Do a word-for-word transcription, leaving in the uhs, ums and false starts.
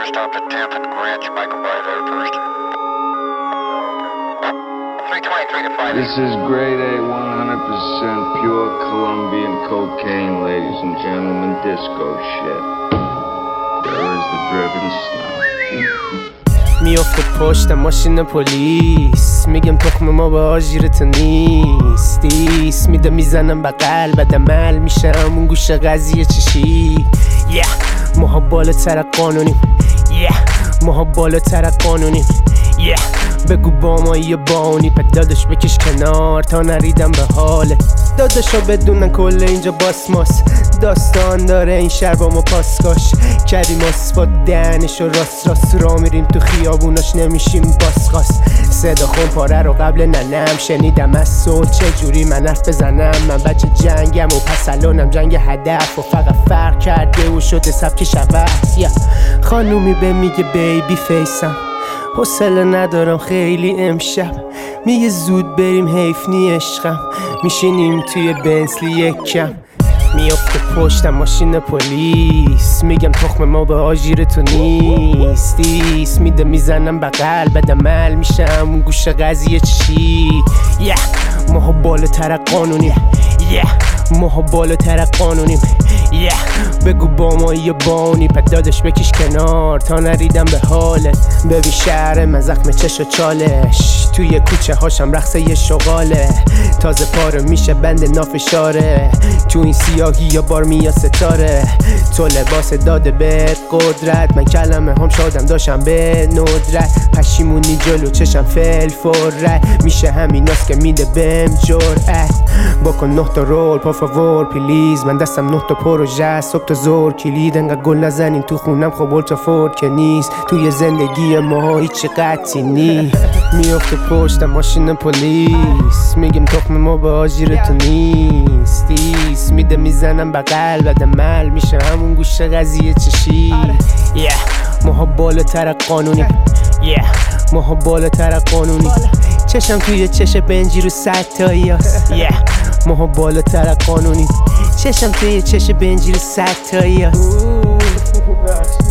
stopped at tenth and Grant. You might go by there first. three twenty-three to five. This is grade A, one hundred percent pure Colombian cocaine, ladies and gentlemen, disco shit. There is the driven snow. میافته پشت ماشین پلیس، میگم تخم ما به آژیر تو نیست. دیس میده میزنم بغل بعد عمل میشه همون گوشه قضیه چشی. yeah. ماها بالاتر از قانونیم. yeah. ماها بالاتر از قانونیم. yeah. بگو با ما یه بانی پد داداش بکش کنار تا نریدم به حاله. داداشا بدونن کل اینجا باسماس، داستان داره این شهر با ما پاسکاش. کردیم آسفات دهنش و راست راست را میریم تو خیابوناش نمیشیم باسخاس. صدا خون پاره رو قبل ننم شنیدم از صلح چجوری من حرف بزنم. من بچه جنگم و پس الانم جنگ هدف و فقط فرق کرده و شده سبک شبست. yeah. خانومی به میگه بیبی فیسم، حوصله ندارم خیلی امشب. میگه زود بریم حیف نی عشقم، میشینیم توی بنسلی یک کم. میافته پشتم ماشین پلیس، میگم تخم ما به آژیر تو نیست. دیس میده میزنم بغل بعد عمل میشه همون گوشه قضیه چی. yeah. ماها بالاتر از قانونیم. yeah. ماها بالاتر از قانونیم. yeah. بگو با ما یه بانی پد دادش بکش کنار تا نریدم به حاله. ببین شهر من زخم چش و چالش، توی کوچه هاشم رقص یه شغاله. تازه پاره میشه بند نافشاره، تو این سیاهی یا بار میا ستاره. تو لباس داده به قدرت، من کلمه هم شادم داشتم به ندرت. پشیمونی جلو چشم فل فرت، میشه همیناست که میده بهم جرأت. بکن نه تا رول پا فاور پلیز، من دستم نه تا پروژه صبح تا زور. کلید انقدر گل نزنین تو خونم خب اولتا فورد که نیست. توی زندگی ما هیچ قطعی نی. میافته پشت ماشین پلیس، میگم تخم ما به آژیر تو نیست. دیس میده میزنم بغل بعد عمل میشه همون گوشه قضیه چشی. yeah. ماها بالاتر از قانونیم. yeah. ماها بالاتر از قانونیم. چشم توی چش بنجی رو صد تایی هست. yeah. ماها بالاتر از قانونیم. چشم توی چش بنجی رو صد تایی هست.